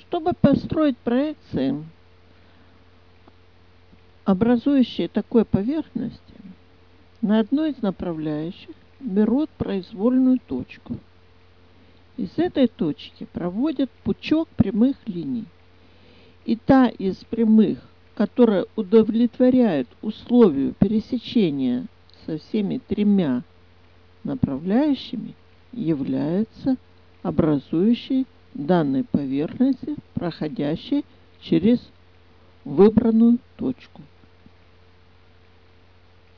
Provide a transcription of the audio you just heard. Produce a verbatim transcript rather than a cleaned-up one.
Чтобы построить проекции, образующие такой поверхности, на одной из направляющих берут произвольную точку. Из этой точки проводят пучок прямых линий. И та из прямых, которая удовлетворяет условию пересечения со всеми тремя направляющими, является образующей данной поверхности, проходящей через выбранную точку.